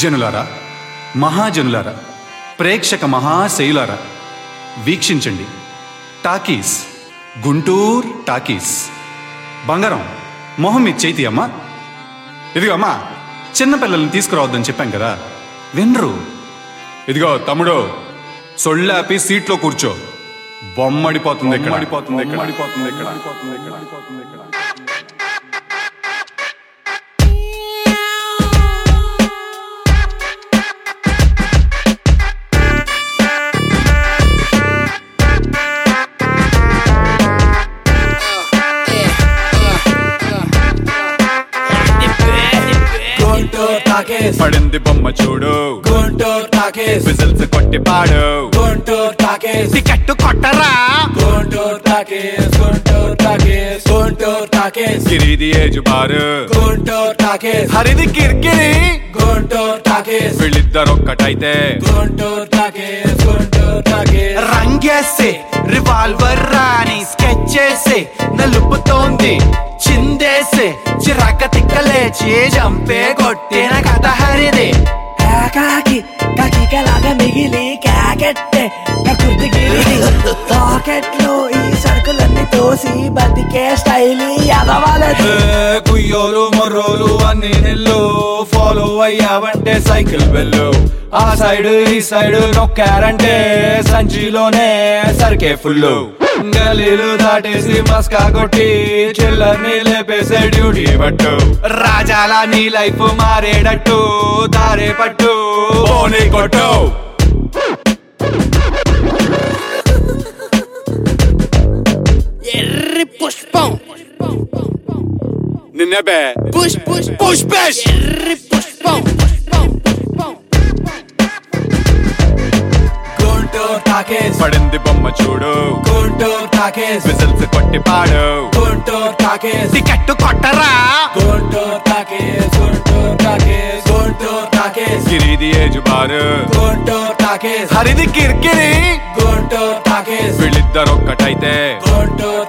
జనులారా, మహాజనులారా, ప్రేక్షక మహాశయులారా, వీక్షించండి టాకీస్, గుంటూరు టాకీస్. బంగారం, మొహం మీద చేతి అమ్మా. ఇదిగో అమ్మా, చిన్నపిల్లల్ని తీసుకురావద్దని చెప్పాం కదా, వినరు. ఇదిగో తమ్ముడు, సొళ్ళాపి సీట్లో కూర్చో. బొమ్మడిపోతుంది ఇక్కడ. పడింది బొమ్మ చూడు, గుంటూరు టాకీస్. విజిల్స్ కొట్టి పాడు, గుంటూరు టాకీస్. టికెట్ కొట్టరా, గుంటూరు టాకీస్. గుంటూరు టాకీస్. గుంటూరు టాకీస్. గిరిది ఏజు బారు, గుంటూరు టాకీస్. హరిది కిరికిరి, గుంటూరు టాకీస్. వీళ్ళిద్దరొక్కటైతే గుంటూరు టాకీస్. గుంటూరు టాకీస్. రంగేసే రివాల్వర్ రాని స్కెచ్ చేసే నలుపుతోంది, చిందేసే చిరాక తిక్కలేచి చంపే కొట్టిన కథ హరిది. కాకి కాకిలాగా మిగిలి కాకెట్టే కృతిగిరి పాకెట్లో ఈ సరుకులన్నీ తోసి బతికే స్టైల్ ఎదవాలది. కుయ్యోలు మొర్రోలు అన్ని నెల్లు ఫాలో అయ్యావంటే సైకిల్ వెళ్ళు. ఆ సైడ్ ఈ సైడ్ నొక్కారంటే సంచిలోనే సరికే ఫుల్లు. గలీలు దాటేసి మస్కా కొట్టి చిల్లర్ని లేపేసే డ్యూటీ పట్టు. రాజాల నీ లైఫ్ మారేటట్టు దారే పట్టు బోని కొట్టు. ఎర్రి పుష్పం నిన్నబే పుష్ పుష్ పుష్ పుష్. ఎర్రి పుష్పం. గుంటూరు టాకీస్. పడింది బొమ్మ చూడు, గుంటూరు టాకీస్. విజిల్స్ కొట్టి పాడు, గుంటూరు టాకీస్. టికెట్ కొట్టరా, గుంటూరు టాకీస్. గుంటూరు టాకీస్. గుంటూరు టాకీస్. గిరిది ఏజు బారు, గుంటూరు టాకీస్. హరిది కిరికిరి, గుంటూరు టాకీస్. వీళ్ళిద్దరొక్కటైతే గుంటూరు